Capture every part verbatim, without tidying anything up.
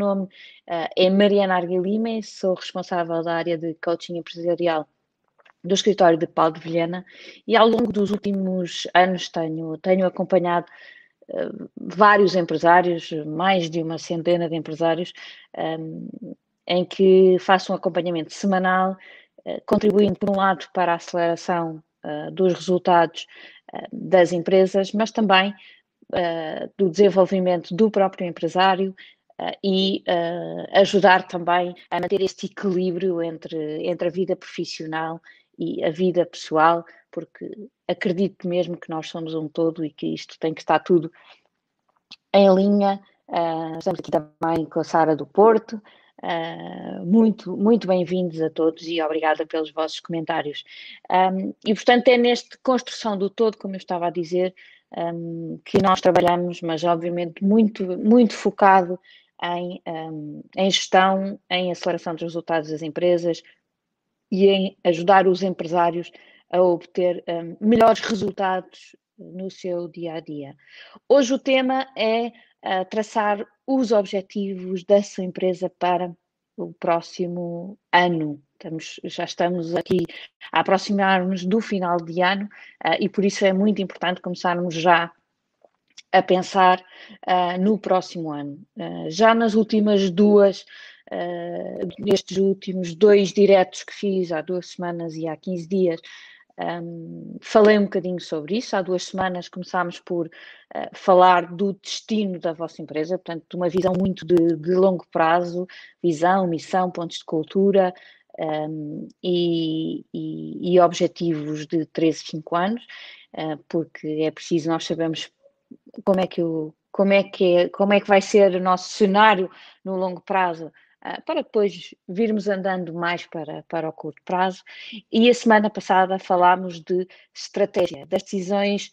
nome uh, é Mariana Arguilima e sou responsável da área de coaching empresarial do escritório de Paulo de Vilhena e ao longo dos últimos anos tenho, tenho acompanhado uh, vários empresários, mais de uma centena de empresários, um, em que faço um acompanhamento semanal, uh, contribuindo por um lado para a aceleração uh, dos resultados uh, das empresas, mas também uh, do desenvolvimento do próprio empresário, Uh, e uh, ajudar também a manter este equilíbrio entre, entre a vida profissional e a vida pessoal, porque acredito mesmo que nós somos um todo e que isto tem que estar tudo em linha. Uh, estamos aqui também com a Sara do Porto. Uh, muito, muito bem-vindos a todos e obrigada pelos vossos comentários. Um, e, portanto, é nesta construção do todo, como eu estava a dizer, um, que nós trabalhamos, mas obviamente muito, muito focado Em, um, em gestão, em aceleração dos resultados das empresas e em ajudar os empresários a obter um, melhores resultados no seu dia-a-dia. Hoje o tema é uh, traçar os objetivos da sua empresa para o próximo ano. Estamos, já estamos aqui a aproximar-nos do final de ano uh, e por isso é muito importante começarmos já a pensar uh, no próximo ano. Uh, já nas últimas duas, uh, nestes últimos dois diretos que fiz há duas semanas e há quinze dias, um, falei um bocadinho sobre isso. Há duas semanas começámos por uh, falar do destino da vossa empresa, portanto, de uma visão muito de, de longo prazo, visão, missão, pontos de cultura, um, e, e, e objetivos de três a cinco anos, uh, porque é preciso, nós sabemos como é que o, como é que é, como é que vai ser o nosso cenário no longo prazo, uh, para depois virmos andando mais para, para o curto prazo. E a semana passada falámos de estratégia, das decisões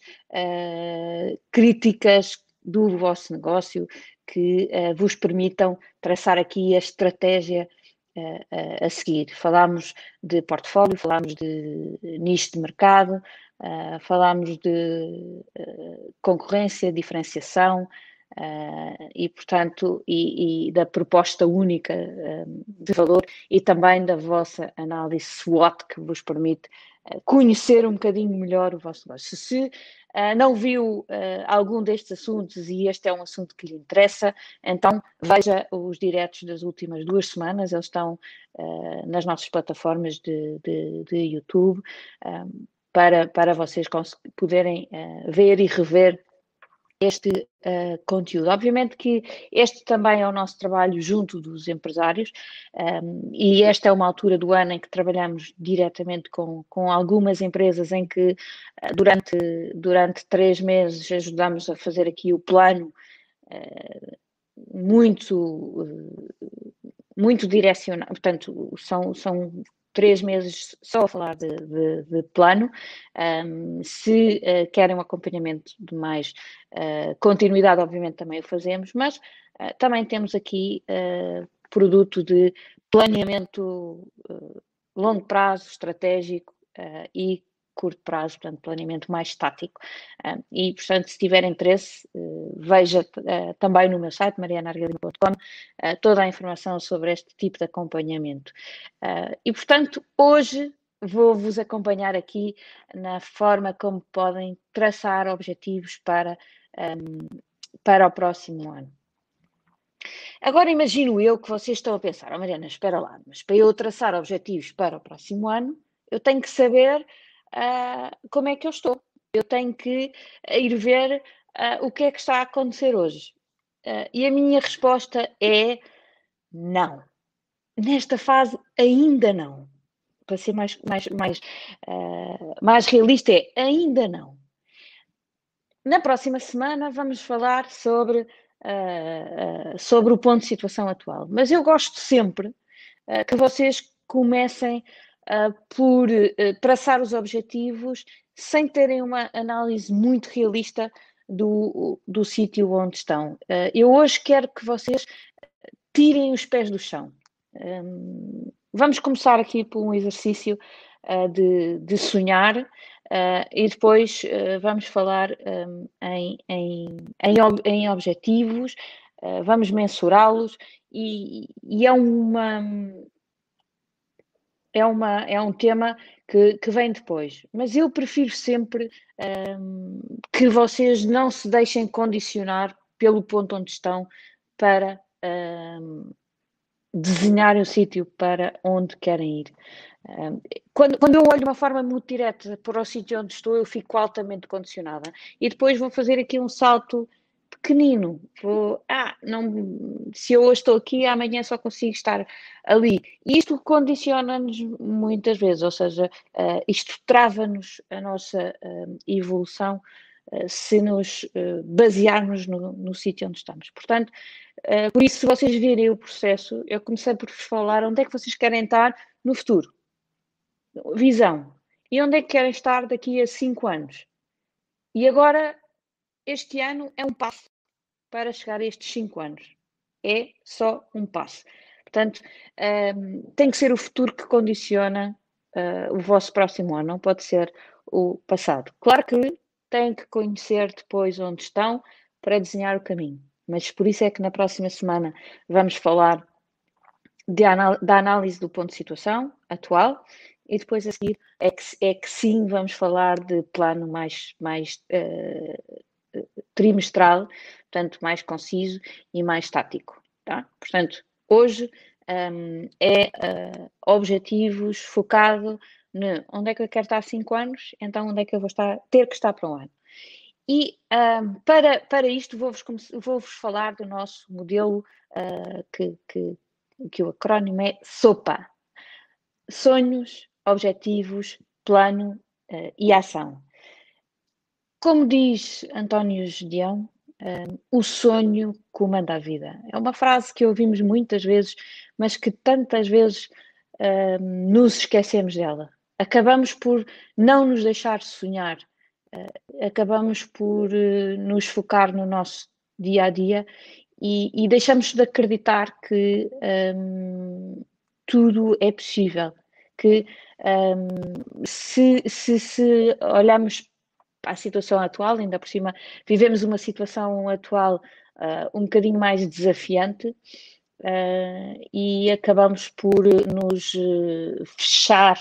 uh, críticas do vosso negócio que uh, vos permitam traçar aqui a estratégia uh, a seguir. Falámos de portfólio, falámos de nicho de mercado, Uh, falámos de uh, concorrência, diferenciação uh, e, portanto, e, e da proposta única uh, de valor e também da vossa análise SWOT que vos permite uh, conhecer um bocadinho melhor o vosso negócio. Se uh, não viu uh, algum destes assuntos e este é um assunto que lhe interessa, então veja os diretos das últimas duas semanas, eles estão uh, nas nossas plataformas de, de, de YouTube. Um, Para, para vocês poderem uh, ver e rever este uh, conteúdo. Obviamente que este também é o nosso trabalho junto dos empresários, um, e esta é uma altura do ano em que trabalhamos diretamente com, com algumas empresas em que uh, durante, durante três meses ajudamos a fazer aqui o plano uh, muito, uh, muito direcionado, portanto, são, são três meses só a falar de, de, de plano. Um, se uh, querem um acompanhamento de mais uh, continuidade, obviamente também o fazemos, mas uh, também temos aqui uh, produto de planeamento uh, longo prazo, estratégico uh, e curto prazo, portanto, planeamento mais estático. Uh, e, portanto, se tiver interesse, uh, veja uh, também no meu site, mariana arguilima ponto com, uh, toda a informação sobre este tipo de acompanhamento. Uh, e, portanto, hoje vou-vos acompanhar aqui na forma como podem traçar objetivos para, um, para o próximo ano. Agora imagino eu que vocês estão a pensar, oh, Mariana, espera lá, mas para eu traçar objetivos para o próximo ano, eu tenho que saber uh, como é que eu estou. Eu tenho que ir ver uh, o que é que está a acontecer hoje. Uh, e a minha resposta é não. Nesta fase, ainda não. Para ser mais, mais, mais, uh, mais realista, é ainda não. Na próxima semana vamos falar sobre, uh, uh, sobre o ponto de situação atual. Mas eu gosto sempre uh, que vocês comecem uh, por uh, traçar os objetivos sem terem uma análise muito realista do, do sítio onde estão. Uh, eu hoje quero que vocês tirem os pés do chão. Um, vamos começar aqui por um exercício uh, de, de sonhar uh, e depois uh, vamos falar um, em, em, em, ob em objetivos uh, vamos mensurá-los e, e é uma... É, uma, é um tema que, que vem depois, mas eu prefiro sempre um, que vocês não se deixem condicionar pelo ponto onde estão para um, desenhar o sítio para onde querem ir. Um, quando, quando eu olho de uma forma muito direta para o sítio onde estou, eu fico altamente condicionada e depois vou fazer aqui um salto pequenino. Vou, ah, não, se eu hoje estou aqui, amanhã só consigo estar ali. E isto condiciona-nos muitas vezes, ou seja, uh, isto trava-nos a nossa uh, evolução uh, se nos uh, basearmos no, no sítio onde estamos. Portanto, uh, por isso, se vocês virem o processo, eu comecei por vos falar onde é que vocês querem estar no futuro. Visão. E onde é que querem estar daqui a cinco anos? E agora, este ano é um passo para chegar a estes cinco anos. É só um passo. Portanto, um, tem que ser o futuro que condiciona uh, o vosso próximo ano, não pode ser o passado. Claro que têm que conhecer depois onde estão para desenhar o caminho. Mas por isso é que na próxima semana vamos falar de anal- da análise do ponto de situação atual e depois a seguir é que, é que sim vamos falar de plano mais, mais uh, trimestral, portanto mais conciso e mais tático. Tá? Portanto, hoje um, é uh, objetivos focado no onde é que eu quero estar há cinco anos, então onde é que eu vou estar, ter que estar para um ano. E um, para, para isto vou-vos, vou-vos falar do nosso modelo uh, que, que, que o acrónimo é SOPA. Sonhos, objetivos, plano uh, e ação. Como diz António Gedeão, um, o sonho comanda a vida. É uma frase que ouvimos muitas vezes, mas que tantas vezes um, nos esquecemos dela. Acabamos por não nos deixar sonhar, uh, acabamos por uh, nos focar no nosso dia a dia e, e deixamos de acreditar que um, tudo é possível. Que um, se, se, se olharmos para a situação atual, ainda por cima vivemos uma situação atual uh, um bocadinho mais desafiante uh, e acabamos por nos uh, fechar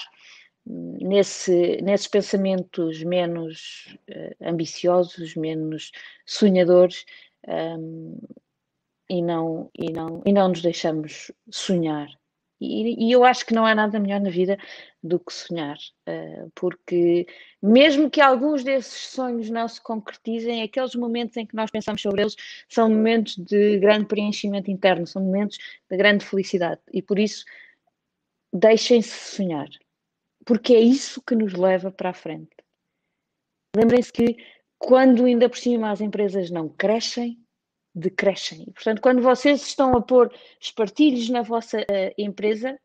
nesse, nesses pensamentos menos uh, ambiciosos, menos sonhadores um, e, não, e, não, e não nos deixamos sonhar. E, e eu acho que não há nada melhor na vida do que sonhar, uh, porque mesmo que alguns desses sonhos não se concretizem, aqueles momentos em que nós pensamos sobre eles são momentos de grande preenchimento interno, são momentos de grande felicidade. E por isso, deixem-se sonhar, porque é isso que nos leva para a frente. Lembrem-se que quando ainda por cima as empresas não crescem, decrescem. Portanto, quando vocês estão a pôr espartilhos na vossa uh, empresa,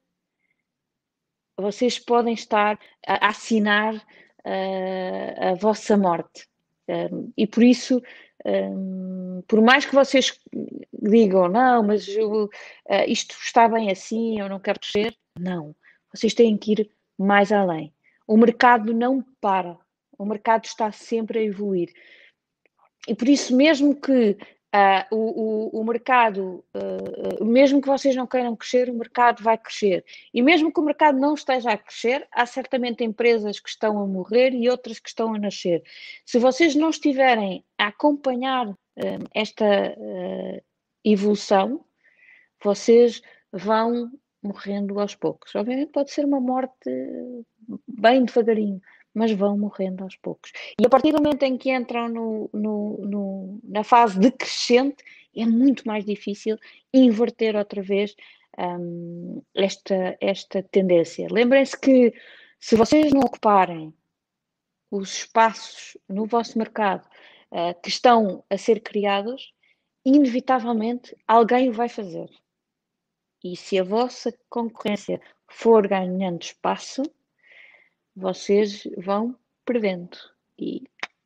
vocês podem estar a assinar uh, a vossa morte. Um, e por isso, um, por mais que vocês digam, não, mas eu, uh, isto está bem assim, eu não quero crescer, não. Vocês têm que ir mais além. O mercado não para. O mercado está sempre a evoluir. E por isso, mesmo que Uh, o, o, o mercado, uh, mesmo que vocês não queiram crescer, o mercado vai crescer. E mesmo que o mercado não esteja a crescer, há certamente empresas que estão a morrer e outras que estão a nascer. Se vocês não estiverem a acompanhar uh, esta uh, evolução, vocês vão morrendo aos poucos. Obviamente pode ser uma morte bem devagarinho, mas vão morrendo aos poucos. E a partir do momento em que entram no, no, no, na fase decrescente, é muito mais difícil inverter outra vez um, esta, esta tendência. Lembrem-se que se vocês não ocuparem os espaços no vosso mercado uh, que estão a ser criados, inevitavelmente alguém o vai fazer. E se a vossa concorrência for ganhando espaço, vocês vão perdendo. E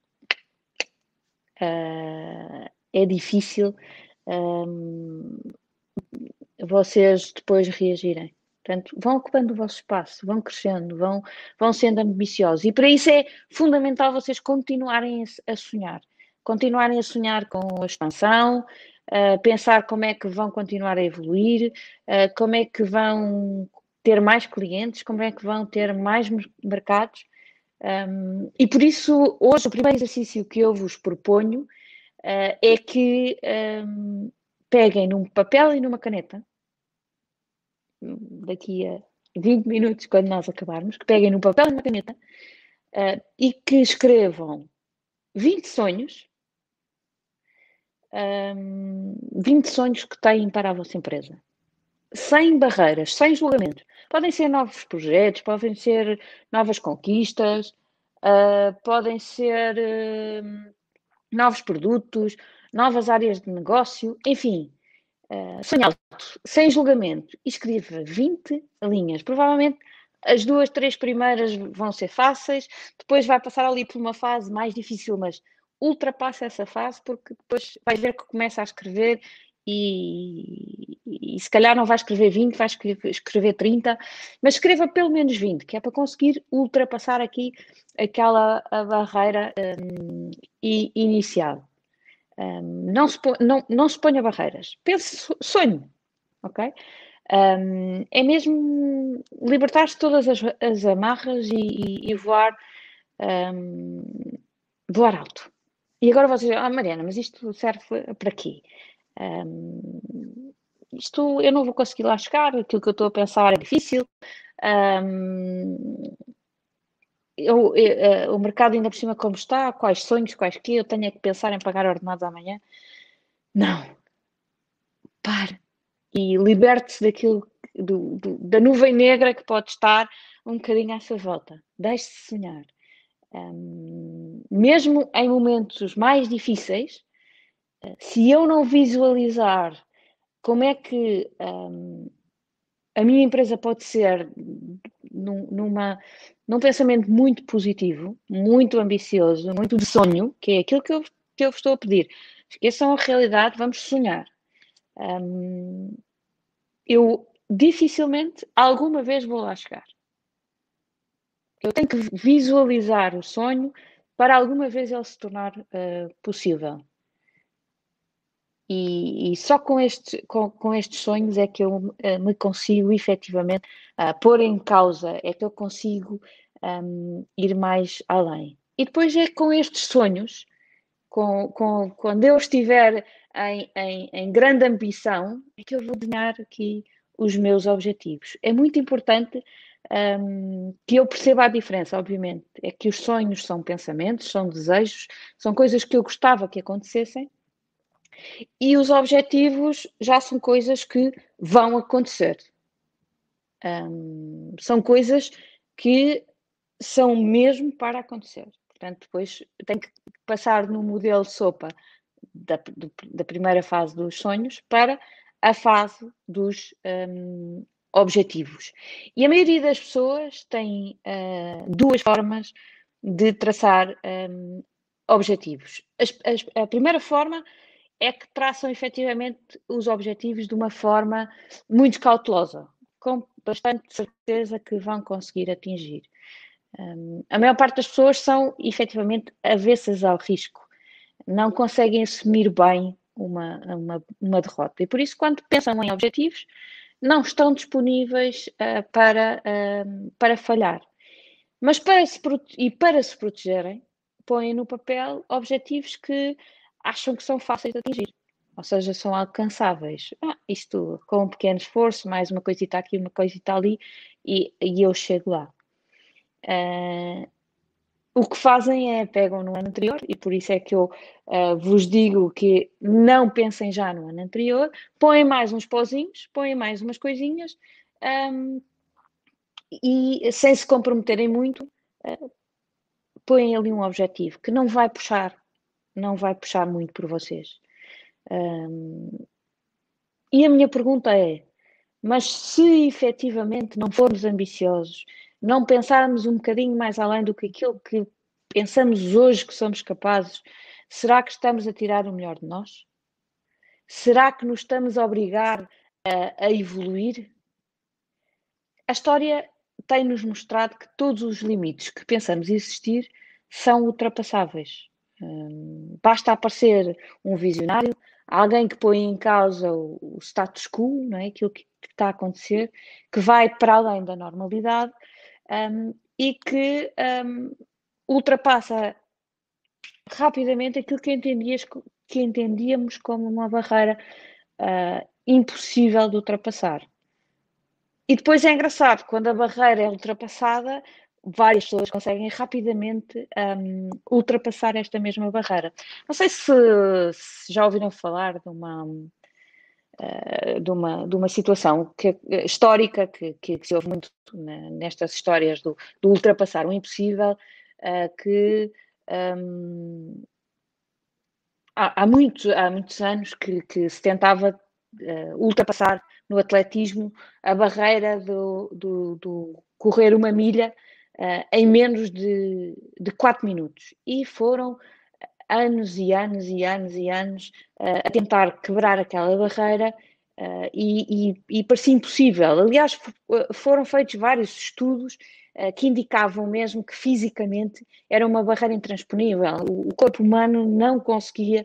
uh, é difícil um, vocês depois reagirem. Portanto, vão ocupando o vosso espaço, vão crescendo, vão, vão sendo ambiciosos. E para isso é fundamental vocês continuarem a sonhar. Continuarem a sonhar com a expansão, uh, pensar como é que vão continuar a evoluir, uh, como é que vão ter mais clientes, como é que vão ter mais mercados. Um, e por isso, hoje, o primeiro exercício que eu vos proponho uh, é que um, peguem num papel e numa caneta, daqui a vinte minutos, quando nós acabarmos, que peguem num papel e numa caneta uh, e que escrevam vinte sonhos, um, vinte sonhos que têm para a vossa empresa. Sem barreiras, sem julgamento. Podem ser novos projetos, podem ser novas conquistas, uh, podem ser uh, novos produtos, novas áreas de negócio, enfim. Uh, sonhe alto, sem julgamento. E escreva vinte linhas. Provavelmente as duas, três primeiras vão ser fáceis, depois vai passar ali por uma fase mais difícil, mas ultrapassa essa fase, porque depois vais ver que começa a escrever e, e, e se calhar não vai escrever vinte, vai escrever, escrever trinta, mas escreva pelo menos vinte, que é para conseguir ultrapassar aqui aquela a barreira um, inicial. Um, não, se, não, não se ponha barreiras. Pense, sonhe, ok? Um, é mesmo libertar-se de todas as, as amarras e, e, e voar, um, voar alto. E agora vocês dizem, ah, Mariana, mas isto serve para quê? Um, isto eu não vou conseguir lá chegar, aquilo que eu estou a pensar é difícil. Um, eu, eu, o mercado ainda por cima como está, quais sonhos, quais que eu tenho é que pensar em pagar ordenados amanhã. Não. Pare e liberte-se daquilo, do, do, da nuvem negra que pode estar um bocadinho à sua volta. Deixe-se sonhar. Um, mesmo em momentos mais difíceis, se eu não visualizar como é que um, a minha empresa pode ser num, numa, num pensamento muito positivo, muito ambicioso, muito de sonho, que é aquilo que eu, que eu vos estou a pedir. Esqueçam a realidade, vamos sonhar. Um, eu dificilmente alguma vez vou lá chegar. Eu tenho que visualizar o sonho para alguma vez ele se tornar uh, possível. E, e só com, este, com, com estes sonhos é que eu uh, me consigo efetivamente uh, pôr em causa, é que eu consigo um, ir mais além. E depois é com estes sonhos, com, com, quando eu estiver em, em, em grande ambição, é que eu vou desenhar aqui os meus objetivos. É muito importante um, que eu perceba a diferença, obviamente. É que os sonhos são pensamentos, são desejos, são coisas que eu gostava que acontecessem, e os objetivos já são coisas que vão acontecer. Um, são coisas que são mesmo para acontecer. Portanto, depois tem que passar no modelo sopa da, do, da primeira fase dos sonhos para a fase dos um, objetivos. E a maioria das pessoas tem uh, duas formas de traçar um, objetivos. As, as, a primeira forma é que traçam efetivamente os objetivos de uma forma muito cautelosa, com bastante certeza que vão conseguir atingir. Um, a maior parte das pessoas são efetivamente avessas ao risco, não conseguem assumir bem uma, uma, uma derrota. E por isso, quando pensam em objetivos, não estão disponíveis uh, para, uh, para falhar. Mas para se, e para se protegerem, põem no papel objetivos que acham que são fáceis de atingir. Ou seja, são alcançáveis. Ah, isto com um pequeno esforço, mais uma coisita aqui, uma coisita ali, e, e eu chego lá. Uh, o que fazem é pegam no ano anterior, e por isso é que eu uh, vos digo que não pensem já no ano anterior, põem mais uns pozinhos, põem mais umas coisinhas, um, e sem se comprometerem muito, uh, põem ali um objetivo que não vai puxar, não vai puxar muito por vocês. Um, e a minha pergunta é, mas se efetivamente não formos ambiciosos, não pensarmos um bocadinho mais além do que aquilo que pensamos hoje que somos capazes, será que estamos a tirar o melhor de nós? Será que nos estamos a obrigar a, a evoluir? A história tem-nos mostrado que todos os limites que pensamos existir são ultrapassáveis. Hum, basta aparecer um visionário, alguém que põe em causa o, o status quo, não é? Aquilo que, que está a acontecer, que vai para além da normalidade um, e que um, ultrapassa rapidamente aquilo que, entendias, que entendíamos como uma barreira uh, impossível de ultrapassar. E depois é engraçado, quando a barreira é ultrapassada, várias pessoas conseguem rapidamente um, ultrapassar esta mesma barreira. Não sei se, se já ouviram falar de uma, uh, de uma, de uma situação que, histórica que, que, que se ouve muito na, nestas histórias do, do ultrapassar o impossível, uh, que um, há, há, muito, há muitos anos que, que se tentava uh, ultrapassar no atletismo a barreira do, do, do correr uma milha uh, em menos de, de quatro minutos. E foram anos e anos e anos e anos uh, a tentar quebrar aquela barreira uh, e, e, e parecia impossível. Aliás, foram feitos vários estudos uh, que indicavam mesmo que fisicamente era uma barreira intransponível. O, o corpo humano não conseguia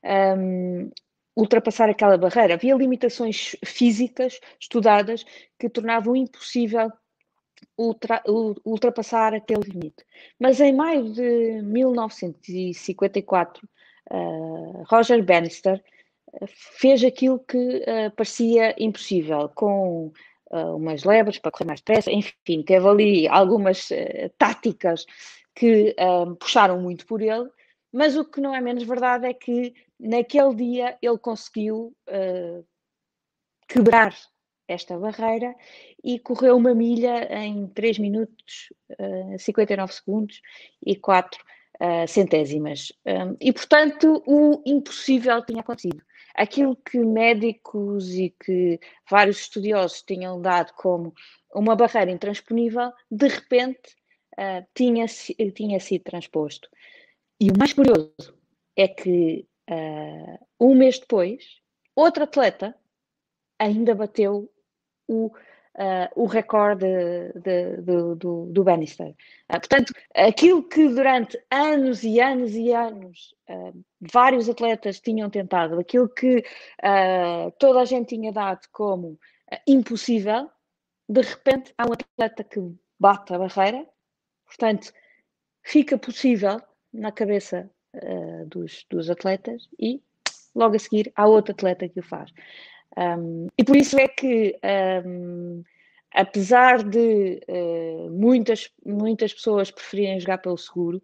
um, ultrapassar aquela barreira. Havia limitações físicas estudadas que tornavam impossível ultra, ultrapassar aquele limite. Mas em maio de mil novecentos e cinquenta e quatro, uh, Roger Bannister fez aquilo que uh, parecia impossível, com uh, umas lebres para correr mais depressa, enfim, teve ali algumas uh, táticas que uh, puxaram muito por ele, mas o que não é menos verdade é que naquele dia ele conseguiu uh, quebrar esta barreira e correu uma milha em três minutos, uh, cinquenta e nove segundos e quatro uh, centésimas. Um, e, portanto, o impossível tinha acontecido. Aquilo que médicos e que vários estudiosos tinham dado como uma barreira intransponível, de repente uh, tinha, tinha sido transposto. E o mais curioso é que uh, um mês depois, outro atleta ainda bateu o, uh, o recorde de, de, de, do, do Bannister. Uh, portanto, aquilo que durante anos e anos e anos uh, vários atletas tinham tentado, aquilo que uh, toda a gente tinha dado como uh, impossível, de repente há um atleta que bate a barreira, portanto, fica possível na cabeça uh, dos, dos atletas e logo a seguir há outro atleta que o faz. Um, e por isso é que, um, apesar de uh, muitas, muitas pessoas preferirem jogar pelo seguro,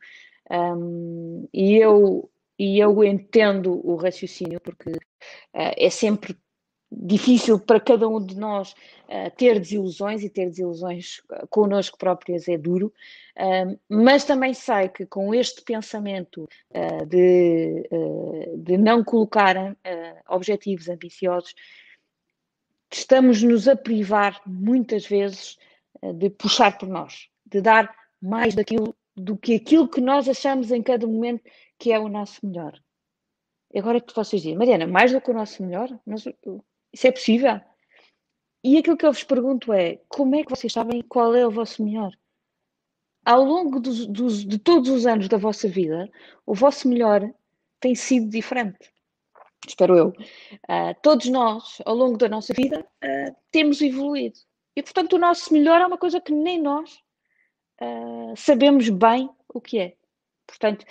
um, e, eu, e eu entendo o raciocínio, porque uh, é sempre difícil para cada um de nós uh, ter desilusões, e ter desilusões connosco próprias é duro, uh, mas também sei que com este pensamento uh, de, uh, de não colocar uh, objetivos ambiciosos, estamos-nos a privar muitas vezes uh, de puxar por nós, de dar mais daquilo, do que aquilo que nós achamos em cada momento que é o nosso melhor. Agora que vocês dizem, Mariana, mais do que o nosso melhor? Mas, isso é possível? E aquilo que eu vos pergunto é, como é que vocês sabem qual é o vosso melhor? Ao longo dos, dos, de todos os anos da vossa vida, o vosso melhor tem sido diferente. Espero eu. Uh, todos nós, ao longo da nossa vida, uh, temos evoluído. E, portanto, o nosso melhor é uma coisa que nem nós uh, sabemos bem o que é. Portanto,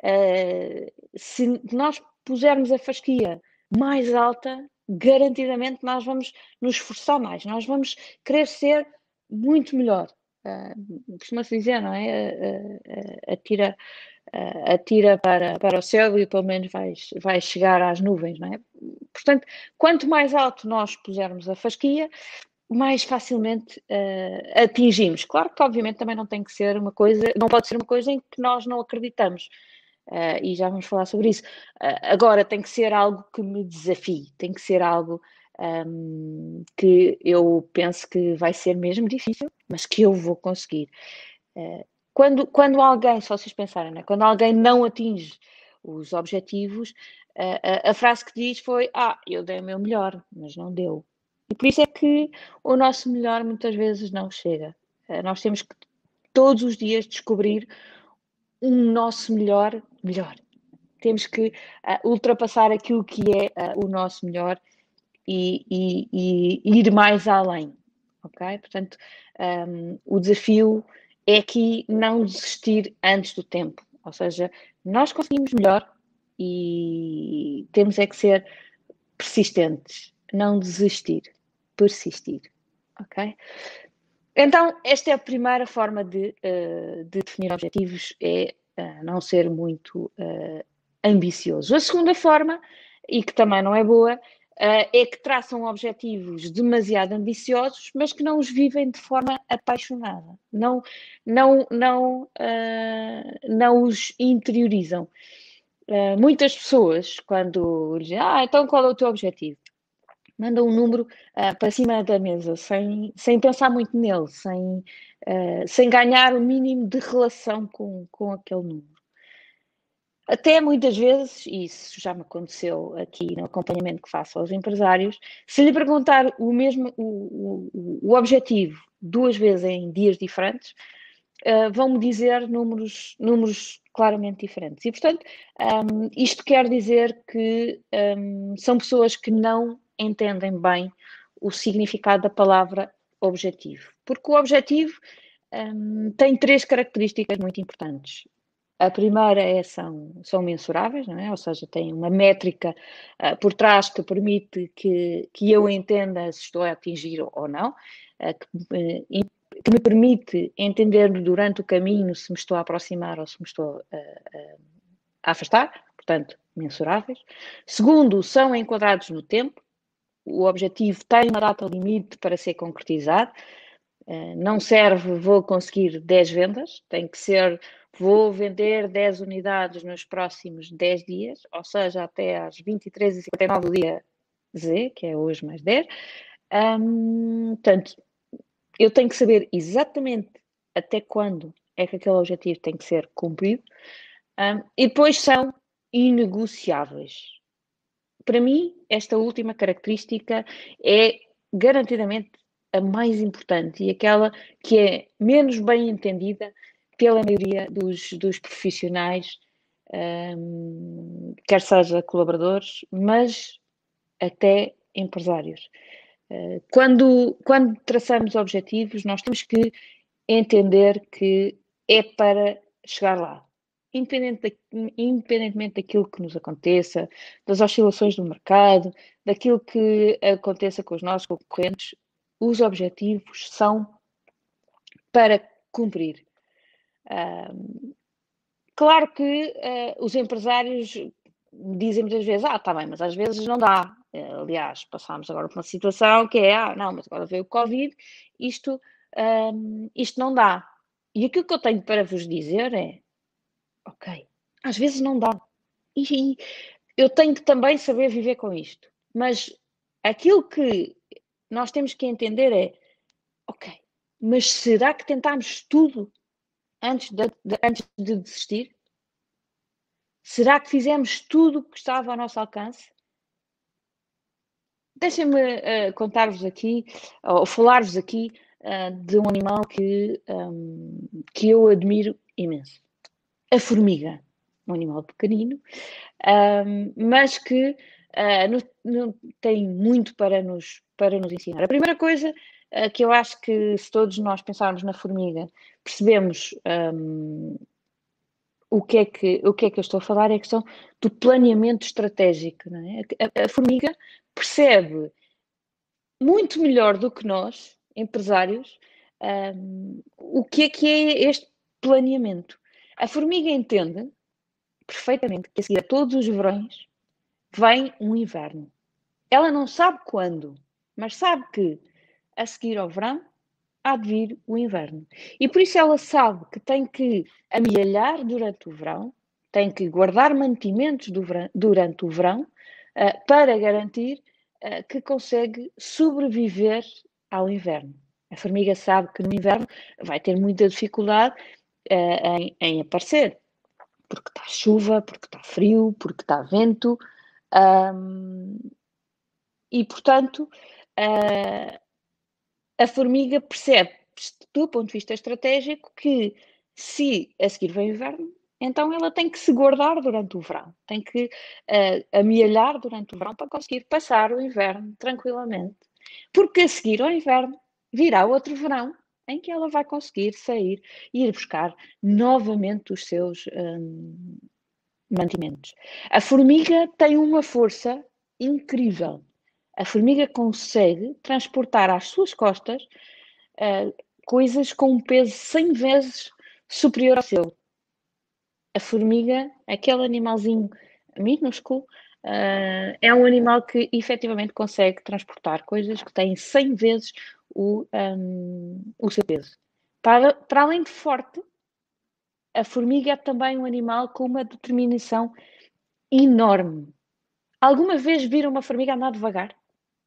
se nós pusermos a fasquia mais alta, garantidamente nós vamos nos esforçar mais, nós vamos querer ser muito melhor. Uh, costuma-se dizer, não é? Uh, uh, atira uh, atira para, para o céu e pelo menos vais, vais chegar às nuvens, não é? Portanto, quanto mais alto nós pusermos a fasquia, mais facilmente uh, atingimos. Claro que obviamente também não tem que ser uma coisa, não pode ser uma coisa em que nós não acreditamos. Uh, e já vamos falar sobre isso. Uh, agora tem que ser algo que me desafie, tem que ser algo um, que eu penso que vai ser mesmo difícil, mas que eu vou conseguir. Uh, quando, quando alguém, se vocês pensarem, né? Quando alguém não atinge os objetivos, uh, a, a frase que diz foi: ah, eu dei o meu melhor, mas não deu. E por isso é que o nosso melhor muitas vezes não chega. Uh, nós temos que todos os dias descobrir um nosso melhor, melhor. temos que uh, ultrapassar aquilo que é uh, o nosso melhor e, e, e ir mais além, ok? Portanto, um, o desafio é aqui não desistir antes do tempo, ou seja, nós conseguimos melhor e temos é que ser persistentes, não desistir, persistir, ok? Então, esta é a primeira forma de, uh, de definir objetivos, é uh, não ser muito uh, ambicioso. A segunda forma, e que também não é boa, uh, é que traçam objetivos demasiado ambiciosos, mas que não os vivem de forma apaixonada, não, não, não, uh, não os interiorizam. Uh, muitas pessoas, quando dizem, ah, então qual é o teu objetivo? Manda um número uh, para cima da mesa, sem, sem pensar muito nele, sem, uh, sem ganhar o mínimo de relação com, com aquele número. Até muitas vezes, e isso já me aconteceu aqui no acompanhamento que faço aos empresários, se lhe perguntar o mesmo, o, o, o objetivo duas vezes em dias diferentes, uh, vão-me dizer números, números claramente diferentes. E, portanto, um, isto quer dizer que um, são pessoas que não entendem bem o significado da palavra objetivo. Porque o objetivo um, tem três características muito importantes. A primeira é, são, são mensuráveis, não é? Ou seja, tem uma métrica uh, por trás que permite que, que eu entenda se estou a atingir ou não, uh, que, uh, que me permite entender durante o caminho se me estou a aproximar ou se me estou uh, uh, a afastar, portanto, mensuráveis. Segundo, são enquadrados no tempo. O objetivo tem uma data limite para ser concretizado. Uh, não serve, vou conseguir dez vendas, tem que ser, vou vender dez unidades nos próximos dez dias, ou seja, até às vinte e três e cinquenta e nove do dia Z, que é hoje mais dez. Um, portanto, eu tenho que saber exatamente até quando é que aquele objetivo tem que ser cumprido. Um, e depois são inegociáveis. Para mim, esta última característica é garantidamente a mais importante e aquela que é menos bem entendida pela maioria dos, dos profissionais, um, quer seja colaboradores, mas até empresários. Uh, quando, quando traçamos objetivos, nós temos que entender que é para chegar lá. Independente da, independentemente daquilo que nos aconteça, das oscilações do mercado, daquilo que aconteça com os nossos concorrentes, os objetivos são para cumprir. Um, claro que uh, os empresários dizem muitas vezes, ah, está bem, mas às vezes não dá. Uh, aliás, passámos agora por uma situação que é, ah, não, mas agora veio o Covid, isto, um, isto não dá. E aquilo que eu tenho para vos dizer é, ok, às vezes não dá. E, e eu tenho que também saber viver com isto. Mas aquilo que nós temos que entender é, ok, mas será que tentámos tudo antes de, de, antes de desistir? Será que fizemos tudo o que estava ao nosso alcance? Deixem-me uh, contar-vos aqui, ou falar-vos aqui, uh, de um animal que, um, que eu admiro imenso. A formiga. Um animal pequenino, um, mas que uh, no, no, tem muito para nos, para nos ensinar. A primeira coisa uh, que eu acho que, se todos nós pensarmos na formiga, percebemos um, o, que é que, o que é que eu estou a falar, é a questão do planeamento estratégico. Não é? a, a formiga percebe muito melhor do que nós, empresários, um, o que é que é este planeamento. A formiga entende perfeitamente que a seguir a todos os verões vem um inverno. Ela não sabe quando, mas sabe que a seguir ao verão há de vir o inverno. E por isso ela sabe que tem que amealhar durante o verão, tem que guardar mantimentos do verão, durante o verão uh, para garantir uh, que consegue sobreviver ao inverno. A formiga sabe que no inverno vai ter muita dificuldade uh, em, em aparecer. Porque está chuva, porque está frio, porque está vento, um, e portanto uh, a formiga percebe, do ponto de vista estratégico, que se a seguir vem o inverno, Então ela tem que se guardar durante o verão, tem que uh, amealhar durante o verão para conseguir passar o inverno tranquilamente. Porque a seguir ao inverno virá outro verão em que ela vai conseguir sair e ir buscar novamente os seus um, mantimentos. A formiga tem uma força incrível. A formiga consegue transportar às suas costas uh, coisas com um peso cem vezes superior ao seu. A formiga, aquele animalzinho minúsculo, uh, é um animal que efetivamente consegue transportar coisas que têm cem vezes o, um, o seu peso. Para, para além de forte, a formiga é também um animal com uma determinação enorme. Alguma vez viram uma formiga andar devagar?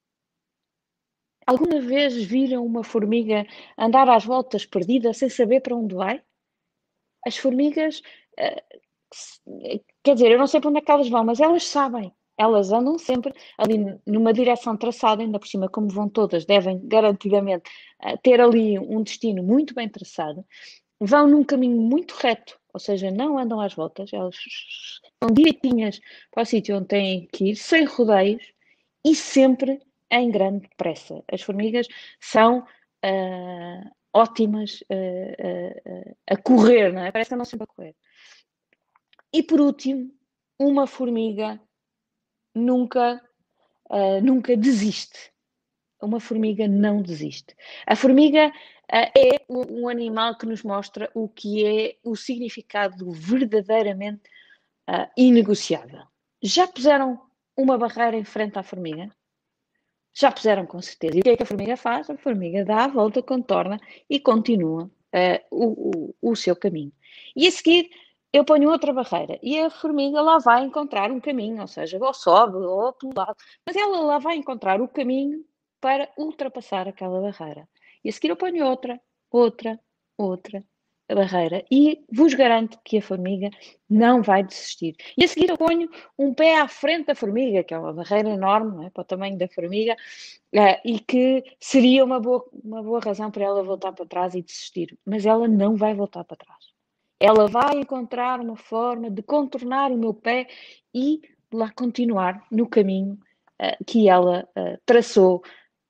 Alguma vez viram uma formiga andar às voltas perdida sem saber para onde vai? As formigas, uh, quer dizer, eu não sei para onde é que elas vão, mas elas sabem. Elas andam sempre ali numa direção traçada, ainda por cima, como vão todas, devem garantidamente uh, ter ali um destino muito bem traçado. Vão num caminho muito reto, ou seja, não andam às voltas, elas vão direitinhas para o sítio onde têm que ir, sem rodeios e sempre em grande pressa. As formigas são uh, ótimas uh, uh, a correr, não é? Parece que andam sempre a correr. E por último, uma formiga nunca, uh, nunca desiste. Uma formiga não desiste. A formiga uh, é um, um animal que nos mostra o que é o significado verdadeiramente uh, inegociável. Já puseram uma barreira em frente à formiga? Já puseram com certeza. E o que é que a formiga faz? A formiga dá a volta, contorna e continua uh, o, o, o seu caminho. E a seguir eu ponho outra barreira e a formiga lá vai encontrar um caminho, ou seja, ou sobe ou pelo lado, mas ela lá vai encontrar o caminho para ultrapassar aquela barreira. E a seguir eu ponho outra, outra, outra barreira e vos garanto que a formiga não vai desistir. E a seguir eu ponho um pé à frente da formiga, que é uma barreira enorme, não é, para o tamanho da formiga, uh, e que seria uma boa, uma boa razão para ela voltar para trás e desistir. Mas ela não vai voltar para trás. Ela vai encontrar uma forma de contornar o meu pé e lá continuar no caminho uh, que ela uh, traçou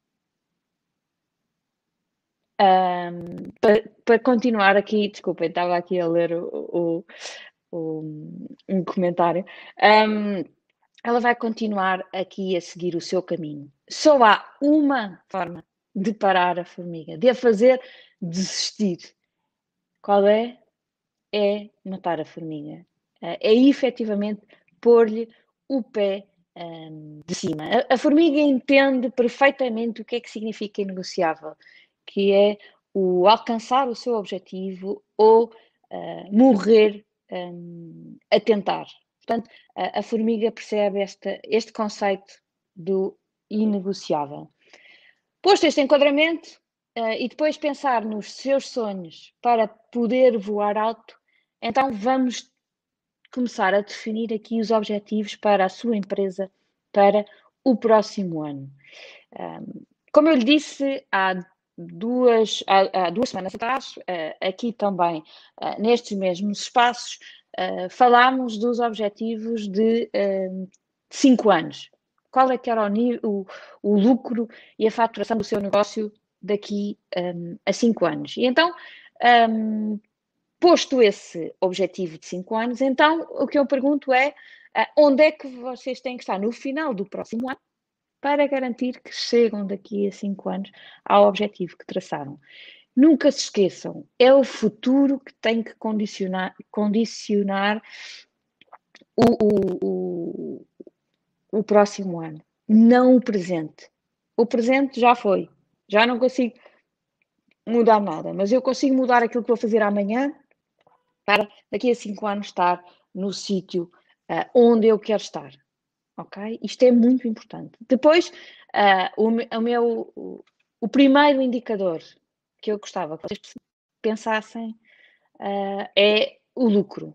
um, para, para continuar aqui. Desculpem, estava aqui a ler o, o, o um comentário. Um, ela vai continuar aqui a seguir o seu caminho. Só há uma forma de parar a formiga, de a fazer desistir. Qual é? É matar a formiga. É efetivamente pôr-lhe o pé um, de cima. A, a formiga entende perfeitamente o que é que significa inegociável, que é o alcançar o seu objetivo ou uh, morrer um, a tentar. Portanto, a, a formiga percebe esta, este conceito do inegociável. Posto este enquadramento, uh, e depois pensar nos seus sonhos para poder voar alto, então vamos começar a definir aqui os objetivos para a sua empresa para o próximo ano. Um, como eu lhe disse há duas, há, há duas semanas atrás, uh, aqui também, uh, nestes mesmos espaços, uh, falámos dos objetivos de uh, cinco anos. Qual é que era o, o, o lucro e a faturação do seu negócio daqui um, a cinco anos? E então, um, posto esse objetivo de cinco anos, então o que eu pergunto é uh, onde é que vocês têm que estar no final do próximo ano para garantir que chegam daqui a cinco anos ao objetivo que traçaram. Nunca se esqueçam, é o futuro que tem que condicionar, condicionar o, o, o, o próximo ano, não o presente. O presente já foi, já não consigo mudar nada, mas eu consigo mudar aquilo que vou fazer amanhã para daqui a cinco anos estar no sítio uh, onde eu quero estar. Ok? Isto é muito importante. Depois, uh, o, o meu, o, o primeiro indicador que eu gostava que vocês pensassem uh, é o lucro.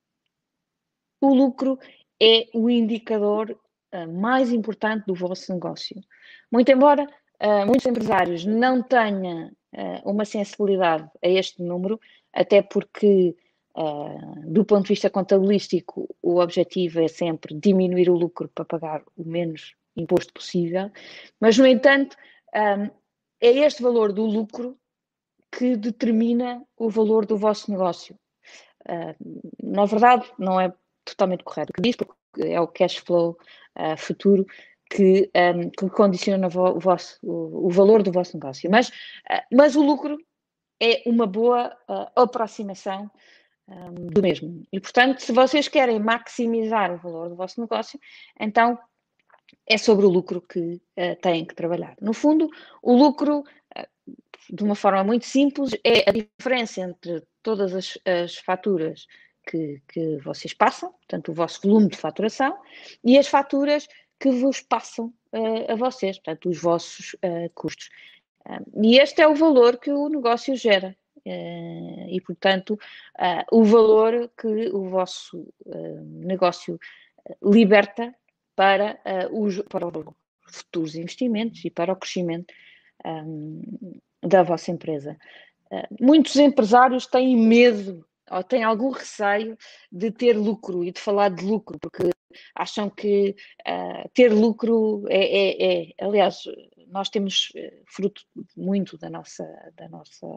O lucro é o indicador uh, mais importante do vosso negócio. Muito embora uh, muitos empresários não tenham uh, uma sensibilidade a este número, até porque Uh, do ponto de vista contabilístico, o objetivo é sempre diminuir o lucro para pagar o menos imposto possível, mas, no entanto, um, é este valor do lucro que determina o valor do vosso negócio. Uh, na verdade, não é totalmente correto o que diz, porque é o cash flow uh, futuro que, um, que condiciona o, vosso, o, o valor do vosso negócio. Mas, uh, mas o lucro é uma boa uh, aproximação um, do mesmo. E, portanto, se vocês querem maximizar o valor do vosso negócio, então é sobre o lucro que uh, têm que trabalhar. No fundo, o lucro, uh, de uma forma muito simples, é a diferença entre todas as, as faturas que, que vocês passam, portanto, o vosso volume de faturação, e as faturas que vos passam uh, a vocês, portanto, os vossos uh, custos. Um, e este é o valor que o negócio gera. Uh, e, portanto, uh, o valor que o vosso uh, negócio liberta para, uh, os, para os futuros investimentos e para o crescimento um, da vossa empresa. Uh, muitos empresários têm medo ou têm algum receio de ter lucro e de falar de lucro, porque acham que uh, ter lucro é, é, é, aliás, nós temos fruto muito da nossa, da nossa,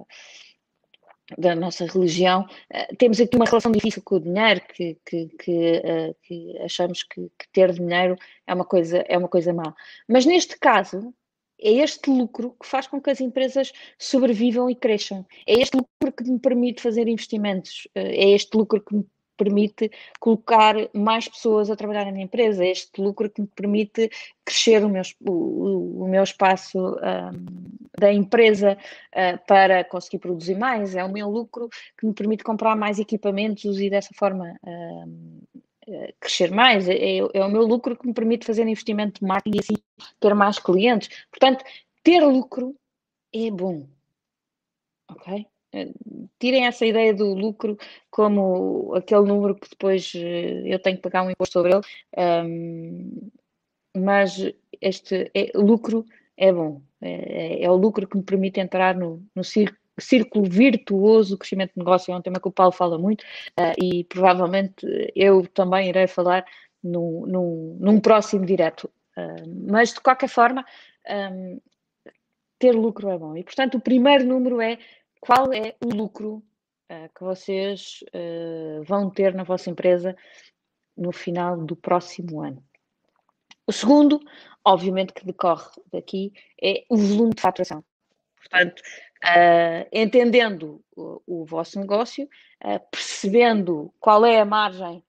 da nossa religião, uh, temos aqui uma relação difícil com o dinheiro, que, que, que, uh, que achamos que, que ter dinheiro é uma coisa, é uma coisa má. Mas neste caso, é este lucro que faz com que as empresas sobrevivam e cresçam. É este lucro que me permite fazer investimentos, uh, é este lucro que me permite colocar mais pessoas a trabalhar na minha empresa, é este lucro que me permite crescer o meu, o, o meu espaço um, da empresa uh, para conseguir produzir mais, é o meu lucro que me permite comprar mais equipamentos e dessa forma uh, uh, crescer mais, é, é o meu lucro que me permite fazer investimento de marketing e assim ter mais clientes. Portanto, ter lucro é bom, ok? Tirem essa ideia do lucro como aquele número que depois eu tenho que pagar um imposto sobre ele, um, mas este é, lucro é bom, é, é o lucro que me permite entrar no, no círculo virtuoso do crescimento de negócio, é um tema que o Paulo fala muito uh, e provavelmente eu também irei falar no, no, num próximo direto, uh, mas de qualquer forma um, ter lucro é bom e portanto o primeiro número é qual é o lucro uh, que vocês uh, vão ter na vossa empresa no final do próximo ano. O segundo, obviamente que decorre daqui, é o volume de faturação. Portanto, uh, entendendo o, o vosso negócio, uh, percebendo qual é a margem,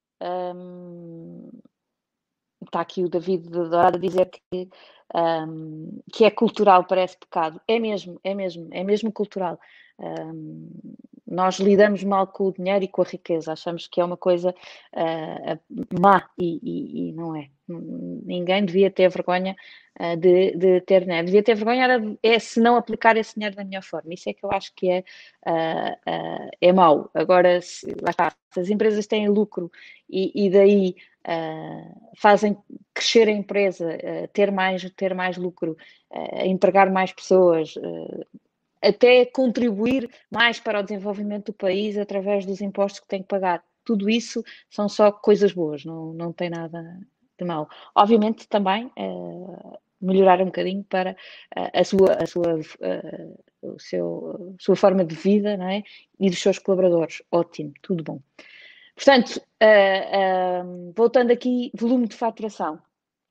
um, está aqui o David a dizer que, um, que é cultural, parece pecado. É mesmo, é mesmo, é mesmo cultural. Um, nós lidamos mal com o dinheiro e com a riqueza, achamos que é uma coisa uh, má e, e, e não é. Ninguém devia ter vergonha uh, de, de ter dinheiro. Devia ter vergonha era, é se não aplicar esse dinheiro da melhor forma. Isso é que eu acho que é, uh, uh, é mau. Agora, se, lá está, se as empresas têm lucro e, e daí uh, fazem crescer a empresa, uh, ter, mais, ter mais lucro, uh, empregar mais pessoas, uh, até contribuir mais para o desenvolvimento do país através dos impostos que tem que pagar. Tudo isso são só coisas boas, não, não tem nada de mal. Obviamente também uh, melhorar um bocadinho para uh, a sua, a sua, uh, o seu, a sua forma de vida, não é? E dos seus colaboradores. Ótimo, tudo bom. Portanto, uh, uh, voltando aqui, volume de faturação.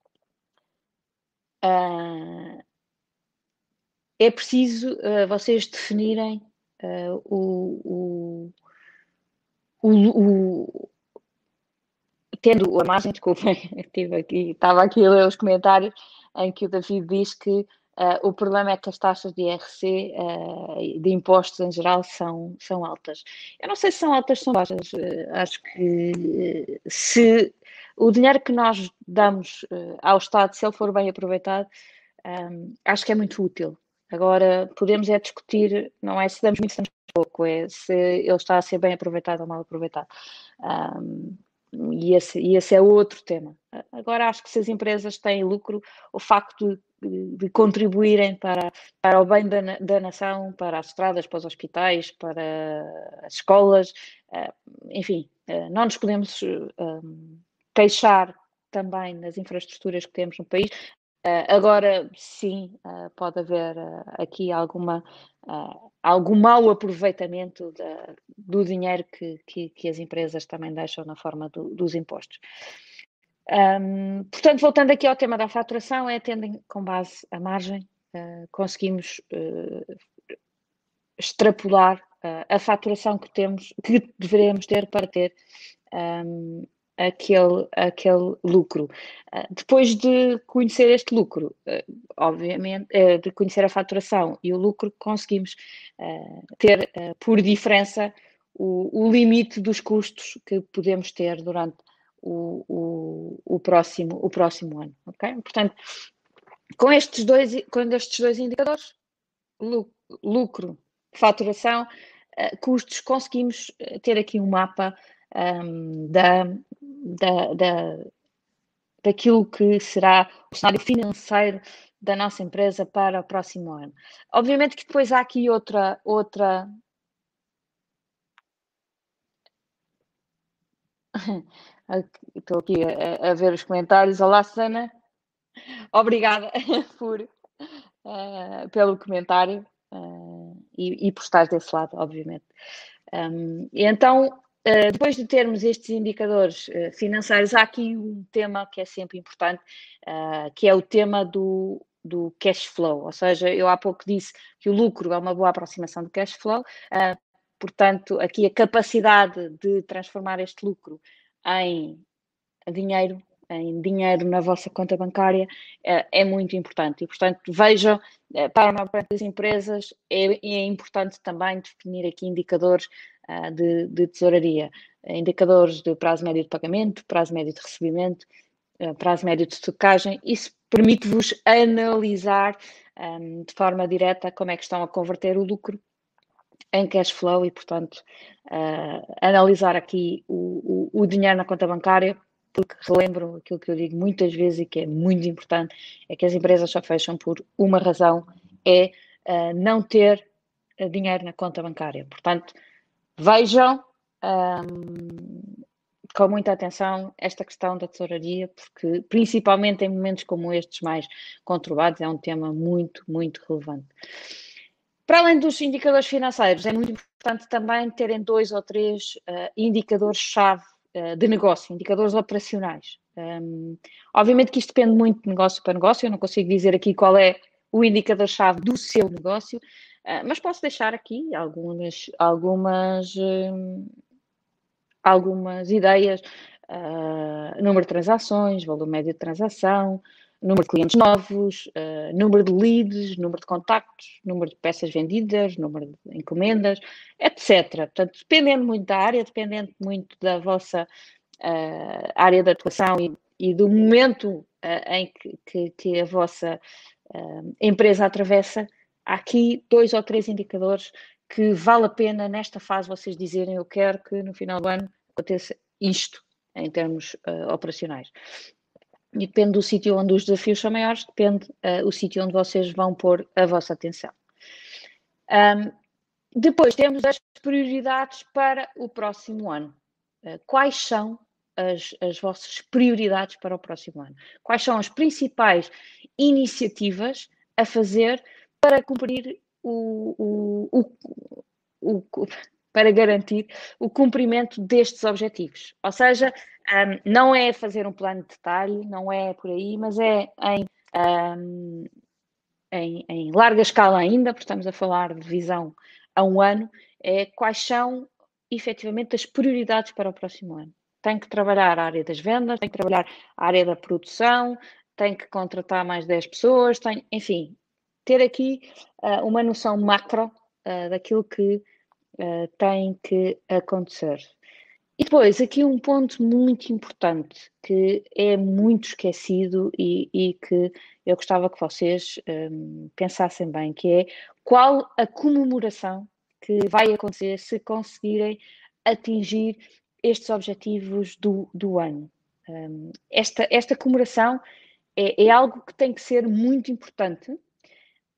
Uh, é preciso uh, vocês definirem uh, o, o, o, o tendo a margem, desculpem, estive aqui, estava aqui a ler os comentários em que o David diz que uh, o problema é que as taxas de I R C, uh, de impostos em geral, são, são altas. Eu não sei se são altas ou são baixas, uh, acho que uh, se o dinheiro que nós damos uh, ao Estado, se ele for bem aproveitado, um, acho que é muito útil. Agora, podemos é discutir, não é se damos muito, se damos pouco, é se ele está a ser bem aproveitado ou mal aproveitado. Um, e, esse, e esse é outro tema. Agora, acho que se as empresas têm lucro, o facto de, de contribuírem para, para o bem da, da nação, para as estradas, para os hospitais, para as escolas, enfim, não nos podemos queixar também nas infraestruturas que temos no país. Agora, sim, pode haver aqui alguma, algum mau aproveitamento da, do dinheiro que, que, que as empresas também deixam na forma do, dos impostos. Um, portanto, voltando aqui ao tema da faturação, é tendo com base a margem, uh, conseguimos uh, extrapolar uh, a faturação que temos, que deveremos ter para ter um, aquele, aquele lucro. Uh, depois de conhecer este lucro, uh, obviamente, uh, de conhecer a faturação e o lucro, conseguimos uh, ter uh, por diferença o, o limite dos custos que podemos ter durante O, o, o, próximo, o próximo ano, ok? Portanto, com estes dois, com estes dois indicadores, lucro, faturação, uh, custos, conseguimos ter aqui um mapa um, da, da, da, daquilo que será o cenário financeiro da nossa empresa para o próximo ano. Obviamente que depois há aqui outra, outra estou aqui a, a ver os comentários. Olá, Susana. Obrigada por, uh, pelo comentário uh, e, e por estar desse lado, obviamente. Um, e então, uh, depois de termos estes indicadores uh, financeiros, há aqui um tema que é sempre importante, uh, que é o tema do, do cash flow. Ou seja, eu há pouco disse que o lucro é uma boa aproximação do cash flow, uh, portanto, aqui a capacidade de transformar este lucro em dinheiro, em dinheiro na vossa conta bancária, é, é muito importante. E, portanto, vejam, para a maior parte das empresas, é, é importante também definir aqui indicadores uh, de, de tesouraria. Indicadores de prazo médio de pagamento, prazo médio de recebimento, uh, prazo médio de estocagem. Isso permite-vos analisar um, de forma direta como é que estão a converter o lucro em cash flow e, portanto, uh, analisar aqui o, o, o dinheiro na conta bancária, porque relembro aquilo que eu digo muitas vezes e que é muito importante, é que as empresas só fecham por uma razão, é uh, não ter dinheiro na conta bancária. Portanto, vejam um, com muita atenção esta questão da tesouraria, porque principalmente em momentos como estes mais conturbados, é um tema muito, muito relevante. Para além dos indicadores financeiros, é muito importante também terem dois ou três uh, indicadores-chave uh, de negócio, indicadores operacionais. Um, obviamente que isto depende muito de negócio para negócio, eu não consigo dizer aqui qual é o indicador-chave do seu negócio, uh, mas posso deixar aqui algumas, algumas, um, algumas ideias, uh, número de transações, valor médio de transação, número de clientes novos, uh, número de leads, número de contactos, número de peças vendidas, número de encomendas, etcétera. Portanto, dependendo muito da área, dependendo muito da vossa uh, área de atuação e, e do momento uh, em que, que, que a vossa uh, empresa atravessa, há aqui dois ou três indicadores que vale a pena nesta fase vocês dizerem: eu quero que no final do ano aconteça isto em termos uh, operacionais. E depende do sítio onde os desafios são maiores, depende uh, o sítio onde vocês vão pôr a vossa atenção. Um, depois temos as prioridades para o próximo ano. Uh, quais são as, as vossas prioridades para o próximo ano? Quais são as principais iniciativas a fazer para cumprir o, o, o, o para garantir o cumprimento destes objetivos? Ou seja, um, não é fazer um plano de detalhe, não é por aí, mas é em, um, em, em larga escala ainda, porque estamos a falar de visão a um ano, é quais são efetivamente as prioridades para o próximo ano. Tem que trabalhar a área das vendas, tem que trabalhar a área da produção, tem que contratar mais dez pessoas, tem, enfim, ter aqui uh, uma noção macro uh, daquilo que uh, tem que acontecer. E depois, aqui um ponto muito importante, que é muito esquecido e, e que eu gostava que vocês um, pensassem bem, que é qual a comemoração que vai acontecer se conseguirem atingir estes objetivos do, do ano. Um, esta, esta comemoração é, é algo que tem que ser muito importante.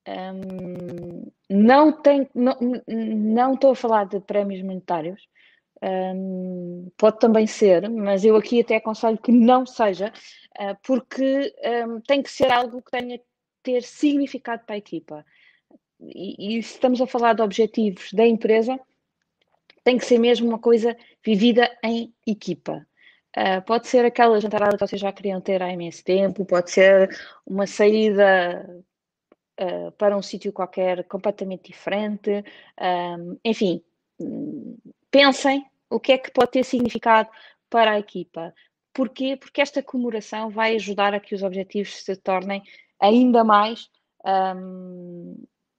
Um, não, tem, não, não estou a falar de prémios monetários, Um, pode também ser, mas eu aqui até aconselho que não seja, uh, porque um, tem que ser algo que tenha que ter significado para a equipa. E, e se estamos a falar de objetivos da empresa, tem que ser mesmo uma coisa vivida em equipa. Uh, pode ser aquela jantarada que vocês já queriam ter há imenso tempo, pode ser uma saída uh, para um sítio qualquer completamente diferente, um, enfim, pensem o que é que pode ter significado para a equipa. Porquê? Porque esta comemoração vai ajudar a que os objetivos se tornem ainda mais um,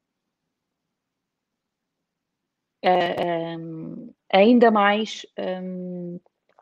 uh, um, ainda mais um,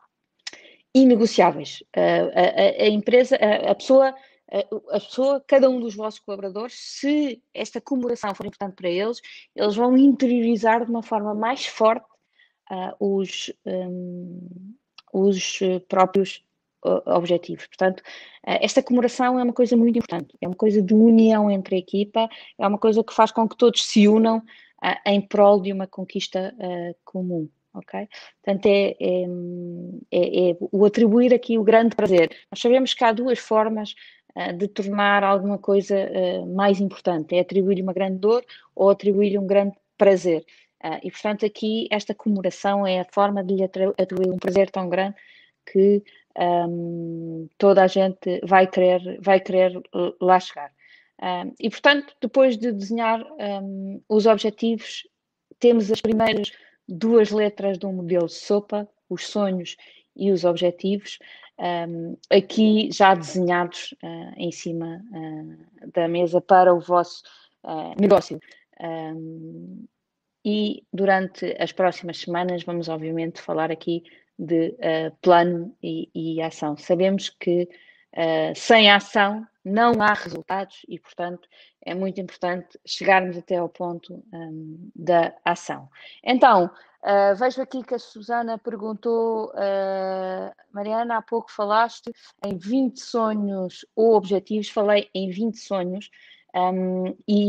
inegociáveis. Uh, a, a, a empresa, a, a pessoa a pessoa, cada um dos vossos colaboradores, se esta comemoração for importante para eles, eles vão interiorizar de uma forma mais forte uh, os, um, os próprios uh, objetivos. Portanto, uh, esta comemoração é uma coisa muito importante, é uma coisa de união entre a equipa, é uma coisa que faz com que todos se unam uh, em prol de uma conquista uh, comum. Ok? Portanto, é, é, é, é o atribuir aqui o grande prazer. Nós sabemos que há duas formas uh, de tornar alguma coisa uh, mais importante. É atribuir-lhe uma grande dor ou atribuir-lhe um grande prazer. Uh, e, portanto, aqui esta comemoração é a forma de lhe atribuir um prazer tão grande que um, toda a gente vai querer, vai querer lá chegar. Um, e, portanto, depois de desenhar um, os objetivos, temos as primeiras duas letras de um modelo de sopa, os sonhos e os objetivos, um, aqui já desenhados uh, em cima uh, da mesa para o vosso uh, negócio. Um, e durante as próximas semanas vamos obviamente falar aqui de uh, plano e, e ação. Sabemos que uh, sem ação não há resultados e, portanto, é muito importante chegarmos até ao ponto um, da ação. Então, uh, vejo aqui que a Susana perguntou, uh, Mariana, há pouco falaste em vinte sonhos ou objetivos, falei em vinte sonhos, um,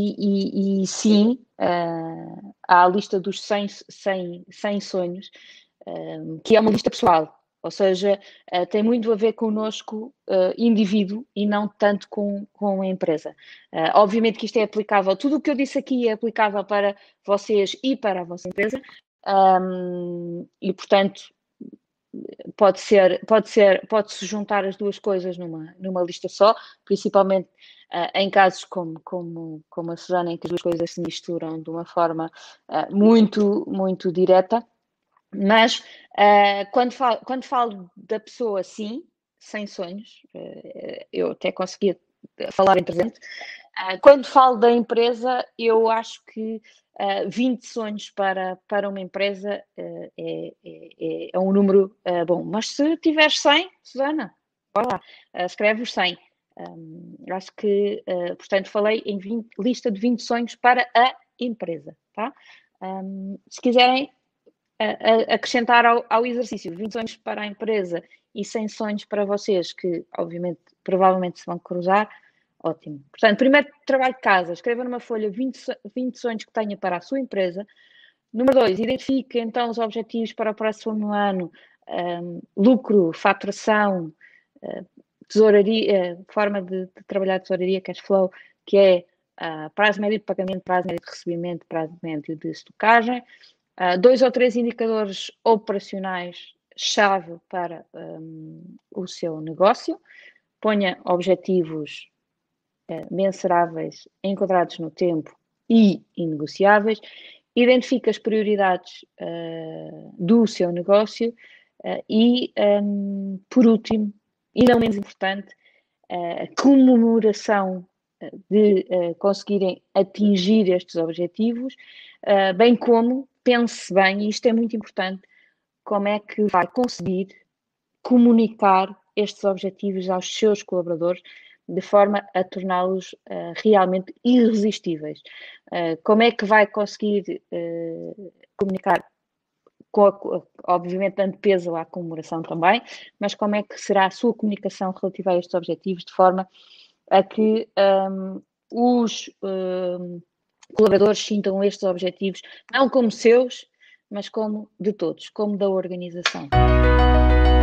e, e, e sim, uh, há a lista dos cem, cem, cem sonhos, um, que é uma lista pessoal. Ou seja, uh, tem muito a ver connosco, uh, indivíduo, e não tanto com, com a empresa. Uh, obviamente que isto é aplicável, tudo o que eu disse aqui é aplicável para vocês e para a vossa empresa, um, e portanto pode ser, pode ser, pode-se juntar as duas coisas numa, numa lista só, principalmente uh, em casos como, como, como a Susana, em que as duas coisas se misturam de uma forma uh, muito, muito direta. Mas uh, quando, falo, quando falo da pessoa, sim, sem sonhos, uh, eu até conseguia falar em presente. Uh, quando falo da empresa, eu acho que uh, vinte sonhos para, para uma empresa uh, é, é, é um número uh, bom. Mas se tiveres cem, Susana, vai lá, uh, escreve os cem. Um, acho que, uh, portanto, falei em vinte, lista de vinte sonhos para a empresa. Tá? Um, se quiserem a, a acrescentar ao, ao exercício vinte sonhos para a empresa e cem sonhos para vocês, que obviamente provavelmente se vão cruzar, ótimo. Portanto, primeiro trabalho de casa, escreva numa folha vinte, vinte sonhos que tenha para a sua empresa. Número dois, identifique então os objetivos para o próximo ano, um, lucro, faturação, uh, tesouraria, uh, forma de, de trabalhar tesouraria, cash flow, que é uh, prazo médio de pagamento, prazo médio de recebimento, prazo médio de estocagem. Uh, dois ou três indicadores operacionais chave para um, o seu negócio. Ponha objetivos uh, mensuráveis, enquadrados no tempo e inegociáveis. Identifique as prioridades uh, do seu negócio uh, e, um, por último, e não menos importante, uh, a comemoração de uh, conseguirem atingir estes objetivos, uh, bem como pense bem, e isto é muito importante, como é que vai conseguir comunicar estes objetivos aos seus colaboradores de forma a torná-los uh, realmente irresistíveis. Uh, como é que vai conseguir uh, comunicar, com a, obviamente dando peso à comemoração também, mas como é que será a sua comunicação relativa a estes objetivos de forma a que um, os um, colaboradores sintam estes objetivos não como seus, mas como de todos, como da organização.